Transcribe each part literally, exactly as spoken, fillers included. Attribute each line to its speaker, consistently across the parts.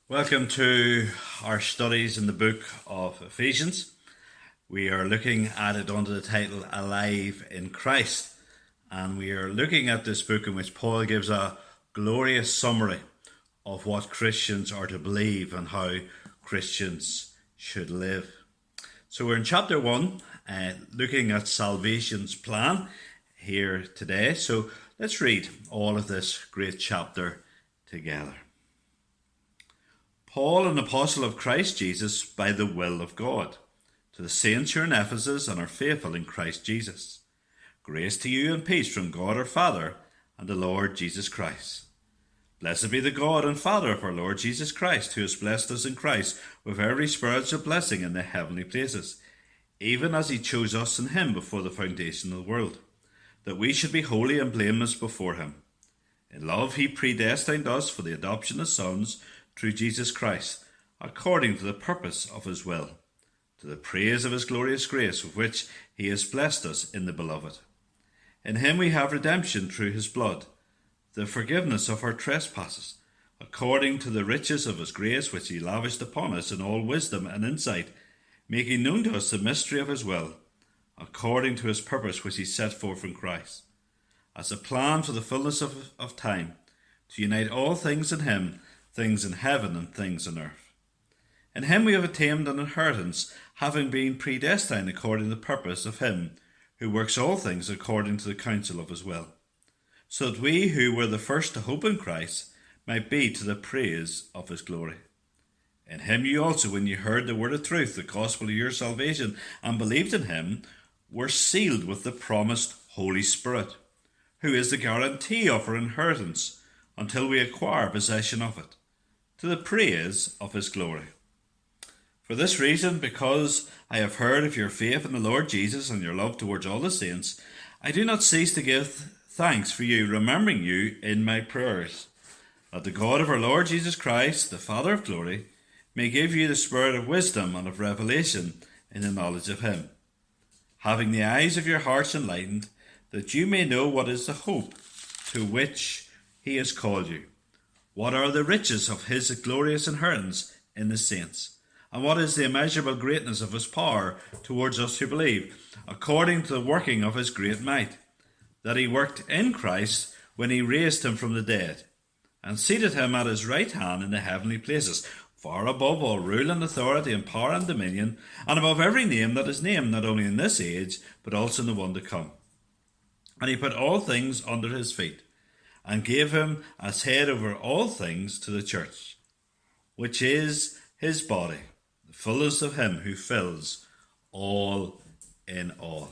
Speaker 1: Welcome to our studies in the book of Ephesians. We are looking at it under the title Alive in Christ. And we are looking at this book in which Paul gives a glorious summary of what Christians are to believe and how Christians should live. So we're in chapter one, uh, looking at salvation's plan here today. So let's read all of this great chapter together. Paul, an apostle of Christ Jesus, by the will of God, to the saints who are in Ephesus and are faithful in Christ Jesus. Grace to you and peace from God our Father and the Lord Jesus Christ. Blessed be the God and Father of our Lord Jesus Christ, who has blessed us in Christ with every spiritual blessing in the heavenly places, even as he chose us in him before the foundation of the world, that we should be holy and blameless before him. In love he predestined us for the adoption as sons through Jesus Christ, according to the purpose of his will, to the praise of his glorious grace with which he has blessed us in the Beloved. In him we have redemption through his blood, the forgiveness of our trespasses, according to the riches of his grace which he lavished upon us in all wisdom and insight, making known to us the mystery of his will, according to his purpose which he set forth in Christ, as a plan for the fullness of, of time, to unite all things in him, things in heaven and things on earth. In him we have attained an inheritance, having been predestined according to the purpose of him who works all things according to the counsel of his will, so that we who were the first to hope in Christ might be to the praise of his glory. In him you also, when you heard the word of truth, the gospel of your salvation, and believed in him, were sealed with the promised Holy Spirit, who is the guarantee of our inheritance until we acquire possession of it, to the praise of his glory. For this reason, because I have heard of your faith in the Lord Jesus and your love towards all the saints, I do not cease to give thanks for you, remembering you in my prayers, that the God of our Lord Jesus Christ, the Father of glory, may give you the spirit of wisdom and of revelation in the knowledge of him, having the eyes of your hearts enlightened, that you may know what is the hope to which he has called you, what are the riches of his glorious inheritance in the saints, and what is the immeasurable greatness of his power towards us who believe, according to the working of his great might, that he worked in Christ when he raised him from the dead, and seated him at his right hand in the heavenly places, far above all rule and authority and power and dominion, and above every name that is named, not only in this age, but also in the one to come. And he put all things under his feet, and gave him as head over all things to the church, which is his body, the fullness of him who fills all in all.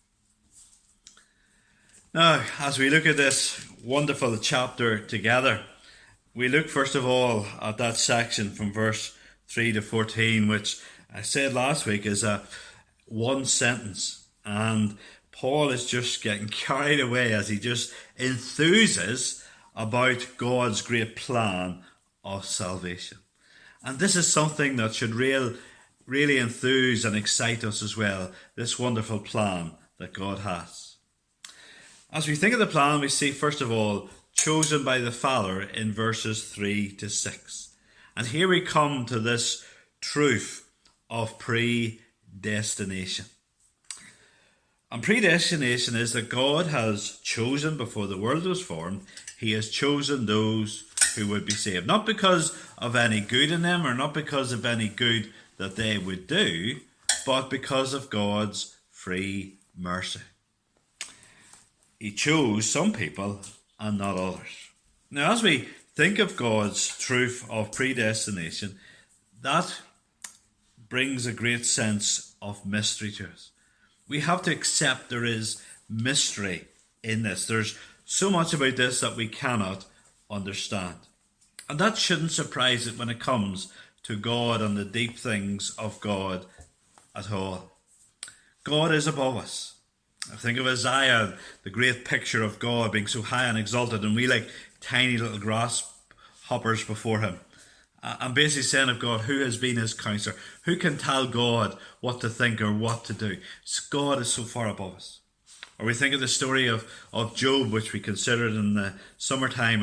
Speaker 1: Now, as we look at this wonderful chapter together, we look first of all at that section from verse three to fourteen, which I said last week is a one sentence, and Paul is just getting carried away as he just enthuses about God's great plan of salvation. And this is something that should real, really enthuse and excite us as well, this wonderful plan that God has. As we think of the plan, we see, first of all, chosen by the Father in verses three to six. And here we come to this truth of predestination. And predestination is that God has chosen before the world was formed, he has chosen those who would be saved. Not because of any good in them or not because of any good that they would do, but because of God's free mercy. He chose some people and not others. Now, as we think of God's truth of predestination, that brings a great sense of mystery to us. We have to accept there is mystery in this. There's so much about this that we cannot understand. And that shouldn't surprise it when it comes to God and the deep things of God at all. God is above us. I think of Isaiah, the great picture of God being so high and exalted, and we like tiny little grasshoppers before him. I'm basically saying of God, who has been his counselor? Who can tell God what to think or what to do? God is so far above us. Or we think of the story of, of Job, which we considered in the summertime, and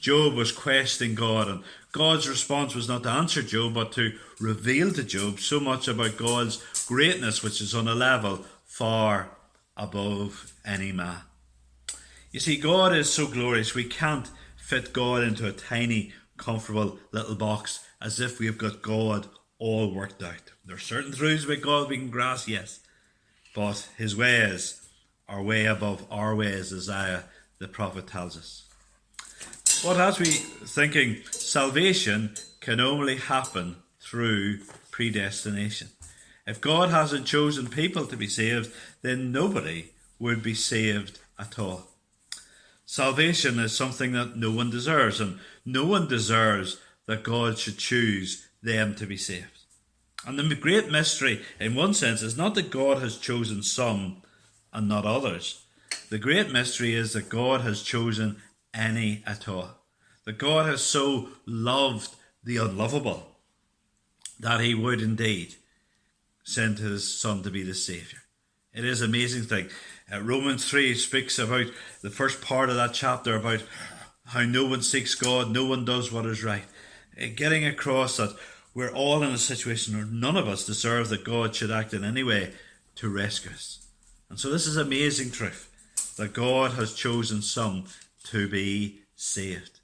Speaker 1: Job was questioning God, and God's response was not to answer Job, but to reveal to Job so much about God's greatness, which is on a level far above any man. You see, God is so glorious, we can't fit God into a tiny, comfortable little box as if we've got God all worked out. There are certain truths about God we can grasp, yes, but his ways are way above our ways, as Isaiah the prophet tells us. What has me thinking? Salvation can only happen through predestination. If God hasn't chosen people to be saved, then nobody would be saved at all. Salvation is something that no one deserves, and no one deserves that God should choose them to be saved. And the great mystery, in one sense, is not that God has chosen some and not others. The great mystery is that God has chosen any at all. That God has so loved the unlovable that he would indeed send his Son to be the Saviour. It is an amazing thing. Uh, Romans three speaks about the first part of that chapter about how no one seeks God, no one does what is right. Uh, getting across that we're all in a situation where none of us deserve that God should act in any way to rescue us. And so this is amazing truth, that God has chosen some to be saved.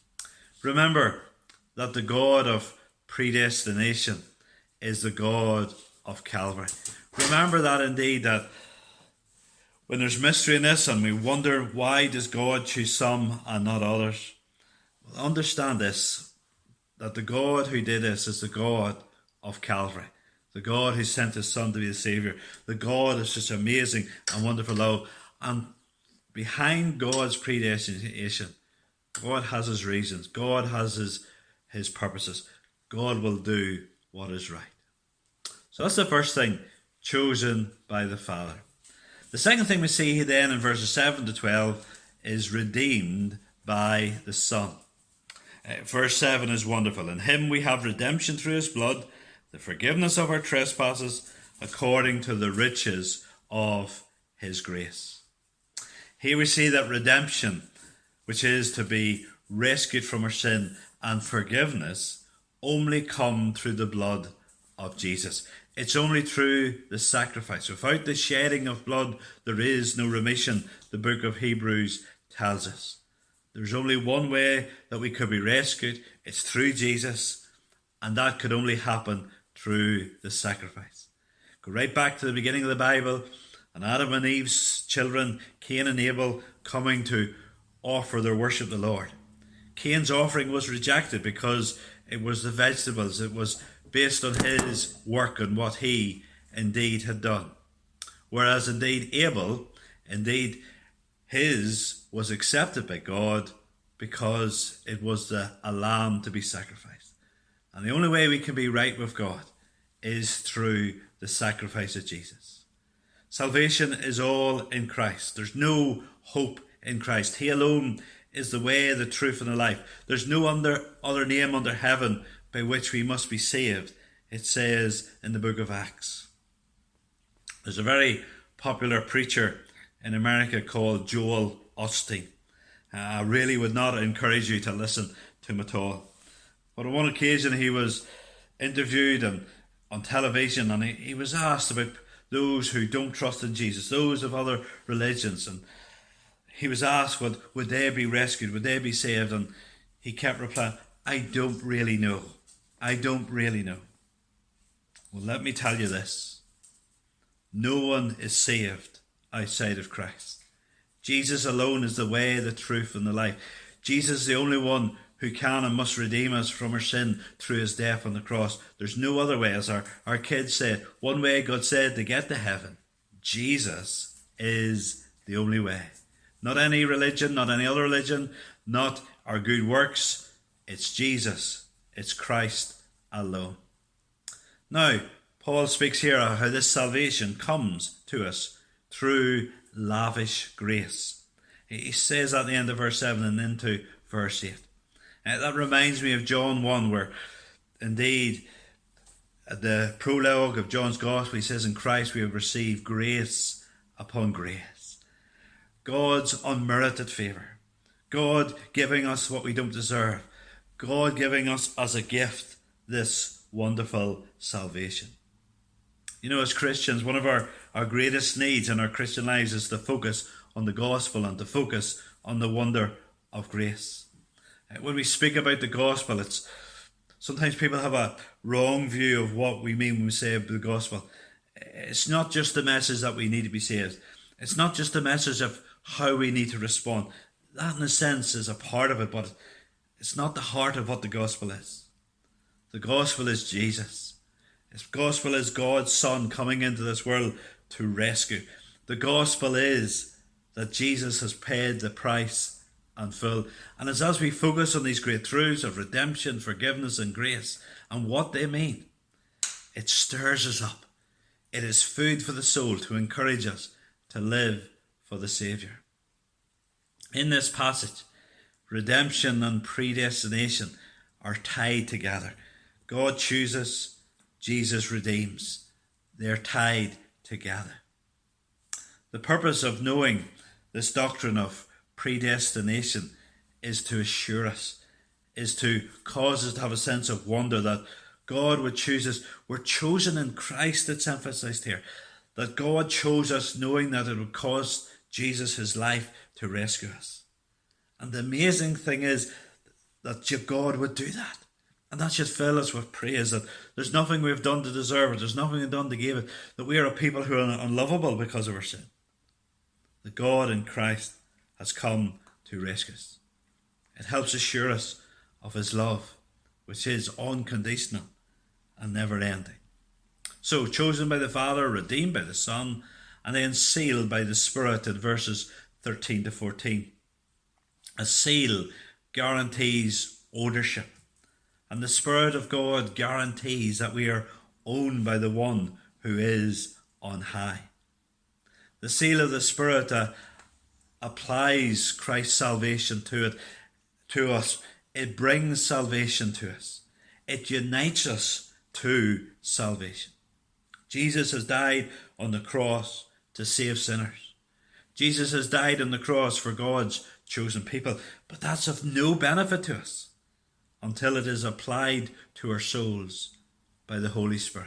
Speaker 1: Remember that the God of predestination is the God of Calvary. Remember that indeed, that when there's mystery in this and we wonder why does God choose some and not others, well, understand this, that the God who did this is the God of Calvary, the God who sent his Son to be the Saviour, the God of such amazing and wonderful love. And behind God's predestination, God has his reasons, God has his, his purposes. God will do what is right. So that's the first thing, chosen by the Father. The second thing we see then in verses seven to twelve is redeemed by the Son. Uh, verse seven is wonderful. In him we have redemption through his blood, the forgiveness of our trespasses, according to the riches of his grace. Here we see that redemption, which is to be rescued from our sin, and forgiveness only come through the blood of Jesus. It's only through the sacrifice. Without the shedding of blood, there is no remission, the book of Hebrews tells us. There's only one way that we could be rescued. It's through Jesus, and that could only happen through the sacrifice. Go right back to the beginning of the Bible, and Adam and Eve's children, Cain and Abel, coming to offer their worship to the Lord. Cain's offering was rejected because it was the vegetables. It was based on his work and what he indeed had done. Whereas indeed Abel, indeed his was accepted by God because it was the, a lamb to be sacrificed. And the only way we can be right with God is through the sacrifice of Jesus. Salvation is all in Christ. There's no hope in Christ. He alone is the way, the truth, and the life. There's no under, other name under heaven by which we must be saved, it says in the book of Acts. There's a very popular preacher in America called Joel Osteen. Uh, I really would not encourage you to listen to him at all. But on one occasion he was interviewed and, on television, and he, he was asked about those who don't trust in Jesus, those of other religions, and he was asked, would, would they be rescued, would they be saved? And he kept replying, I don't really know. I don't really know. Well, let me tell you this. No one is saved outside of Christ. Jesus alone is the way, the truth, and the life. Jesus is the only one who can and must redeem us from our sin through his death on the cross. There's no other way. As our, our kids said, one way God said to get to heaven. Jesus is the only way. Not any religion, not any other religion, not our good works. It's Jesus. It's Christ alone. Now, Paul speaks here of how this salvation comes to us through lavish grace. He says at the end of verse seven and into verse eight. Uh, that reminds me of John one, where indeed at the prologue of John's Gospel, he says, in Christ we have received grace upon grace. God's unmerited favour, God giving us what we don't deserve. God giving us as a gift this wonderful salvation. You know, as Christians, one of our, our greatest needs in our Christian lives is to focus on the gospel and to focus on the wonder of grace. When we speak about the gospel, it's sometimes people have a wrong view of what we mean when we say the gospel. It's not just the message that we need to be saved. It's not just the message of how we need to respond. That, in a sense, is a part of it, but it's not the heart of what the gospel is. The gospel is Jesus. The gospel is God's Son coming into this world to rescue. The gospel is that Jesus has paid the price in full. And it's as we focus on these great truths of redemption, forgiveness and grace and what they mean, it stirs us up. It is food for the soul to encourage us to live for the Saviour. In this passage, redemption and predestination are tied together. God chooses, Jesus redeems. They're tied together. The purpose of knowing this doctrine of predestination is to assure us, is to cause us to have a sense of wonder that God would choose us. We're chosen in Christ, it's emphasized here. That God chose us knowing that it would cost Jesus his life to rescue us. And the amazing thing is that God would do that. And that should fill us with praise, that there's nothing we've done to deserve it, there's nothing we've done to give it, that we are a people who are unlovable because of our sin. That God in Christ has come to rescue us. It helps assure us of his love, which is unconditional and never ending. So, chosen by the Father, redeemed by the Son, and then sealed by the Spirit in verses thirteen to fourteen. A seal guarantees ownership, and the Spirit of God guarantees that we are owned by the one who is on high. The seal of the Spirit uh, applies Christ's salvation to it, to us. It brings salvation to us. It unites us to salvation. Jesus has died on the cross to save sinners. Jesus has died on the cross for God's chosen people, but that's of no benefit to us until it is applied to our souls by the Holy Spirit.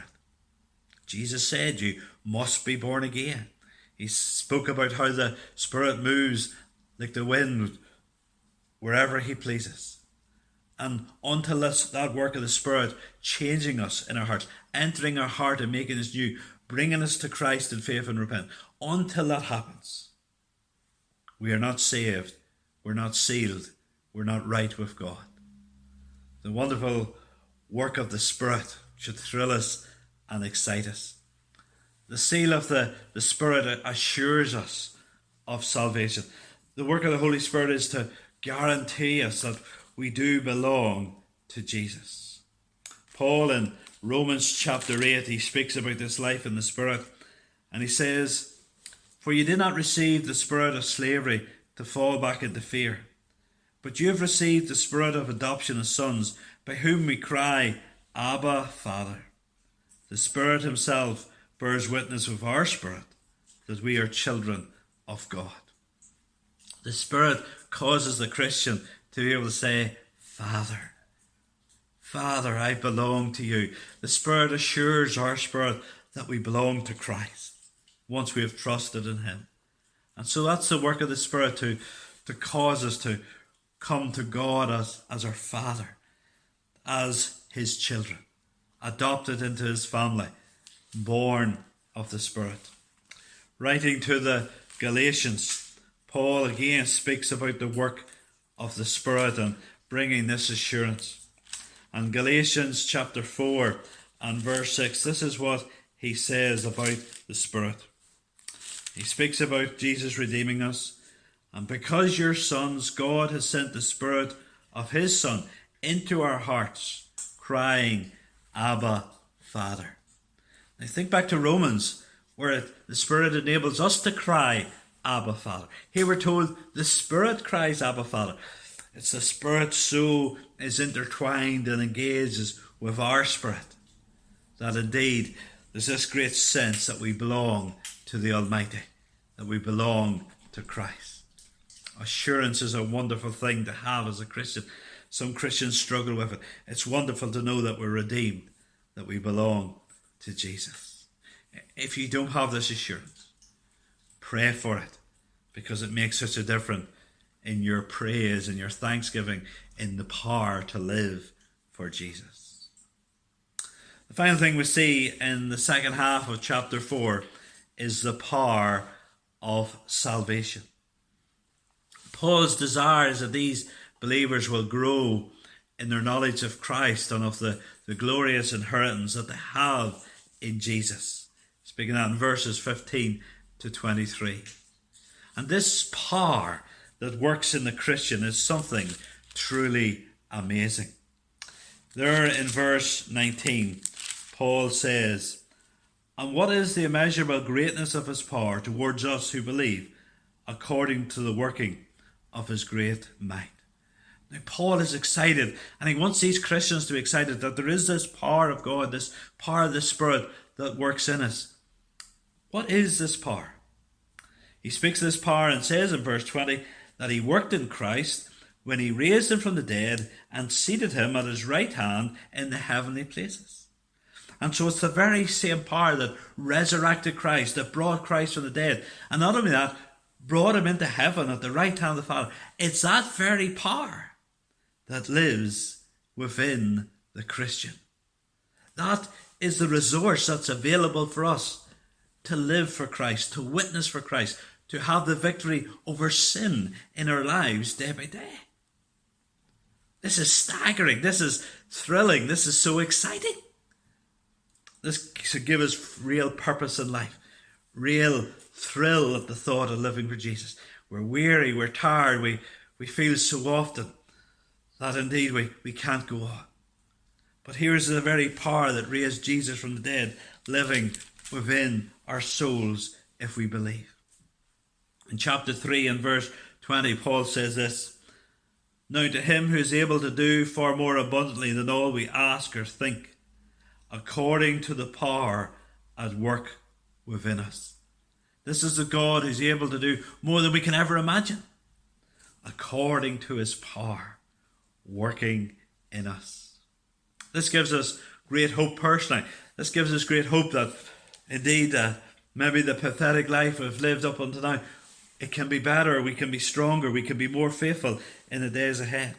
Speaker 1: Jesus said you must be born again. He spoke about how the Spirit moves like the wind wherever he pleases. And until this, that work of the Spirit changing us in our hearts, entering our heart and making us new, bringing us to Christ in faith and repentance, until that happens, we are not saved, we're not sealed, we're not right with God. The wonderful work of the Spirit should thrill us and excite us. The seal of the, the Spirit assures us of salvation. The work of the Holy Spirit is to guarantee us that we do belong to Jesus. Paul in Romans chapter eight, he speaks about this life in the Spirit, and he says, "For you did not receive the spirit of slavery to fall back into fear, but you have received the Spirit of adoption as sons, by whom we cry, Abba, Father. The Spirit himself bears witness with our spirit that we are children of God." The Spirit causes the Christian to be able to say, Father, Father, I belong to you. The Spirit assures our spirit that we belong to Christ once we have trusted in him. And so that's the work of the Spirit to, to cause us to come to God as, as our Father, as his children, adopted into his family, born of the Spirit. Writing to the Galatians, Paul again speaks about the work of the Spirit and bringing this assurance. And Galatians chapter four and verse six, this is what he says about the Spirit. He speaks about Jesus redeeming us. And because you're sons, God has sent the Spirit of his Son into our hearts, crying, Abba, Father. Now think back to Romans, where it, the Spirit enables us to cry, Abba, Father. Here we're told the Spirit cries, Abba, Father. It's the Spirit so is intertwined and engages with our spirit that indeed there's this great sense that we belong to the Almighty, that we belong to Christ. Assurance is a wonderful thing to have as a Christian. Some Christians struggle with it. It's wonderful to know that we're redeemed, that we belong to Jesus. If you don't have this assurance, pray for it, because it makes such a difference in your praise and your thanksgiving, in the power to live for Jesus. The final thing we see in the second half of chapter four is the power of salvation. Paul's desire is that these believers will grow in their knowledge of Christ and of the, the glorious inheritance that they have in Jesus. Speaking that in verses fifteen to twenty-three. And this power that works in the Christian is something truly amazing. There in verse nineteen, Paul says, "And what is the immeasurable greatness of his power towards us who believe, according to the working of his great might?" Now, Paul is excited, and he wants these Christians to be excited that there is this power of God, this power of the Spirit that works in us. What is this power? He speaks of this power and says in verse twenty that he worked in Christ when he raised him from the dead and seated him at his right hand in the heavenly places. And so it's the very same power that resurrected Christ, that brought Christ from the dead. And not only that, brought him into heaven at the right hand of the Father. It's that very power that lives within the Christian. That is the resource that's available for us to live for Christ, to witness for Christ, to have the victory over sin in our lives day by day. This is staggering. This is thrilling. This is so exciting. This should give us real purpose in life, real thrill at the thought of living for Jesus. We're weary, we're tired, we, we feel so often that indeed we, we can't go on. But here's the very power that raised Jesus from the dead living within our souls if we believe. In chapter three and verse twenty, Paul says this, "Now to him who is able to do far more abundantly than all we ask or think, according to the power at work within us." This is the God who's able to do more than we can ever imagine, according to his power working in us. This gives us great hope personally. This gives us great hope that indeed uh, maybe the pathetic life we've lived up until now, it can be better, we can be stronger, we can be more faithful in the days ahead.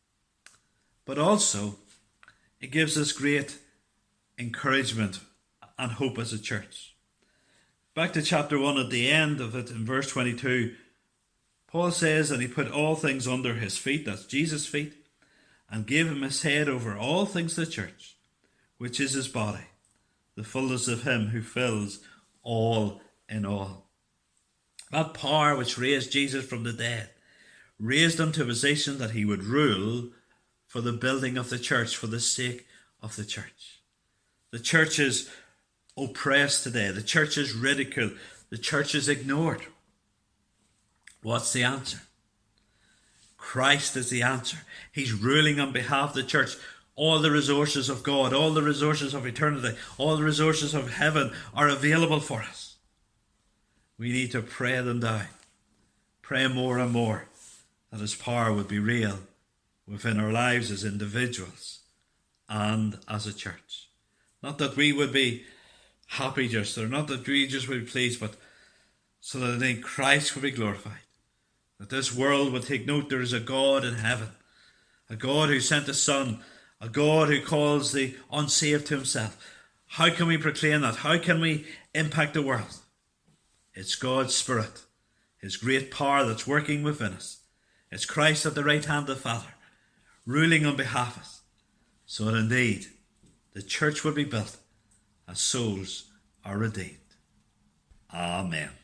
Speaker 1: But also, it gives us great encouragement and hope as a church. Back to chapter one, at the end of it, in verse twenty-two, Paul says, "And he put all things under his feet," that's Jesus' feet, "and gave him his head over all things to the church, which is his body, the fullness of him who fills all in all." That power which raised Jesus from the dead, raised him to a position that he would rule for the building of the church, for the sake of the church. The church is oppressed today. The church is ridiculed. The church is ignored. What's the answer? Christ is the answer. He's ruling on behalf of the church. All the resources of God, all the resources of eternity, all the resources of heaven are available for us. We need to pray them down. Pray more and more that his power would be real within our lives as individuals and as a church. Not that we would be happy just, or not that we just would be pleased, but so that then Christ would be glorified. That this world would take note there is a God in heaven, a God who sent his Son, a God who calls the unsaved to himself. How can we proclaim that? How can we impact the world? It's God's Spirit, his great power that's working within us. It's Christ at the right hand of the Father, ruling on behalf of us, so that indeed the church will be built as souls are redeemed. Amen.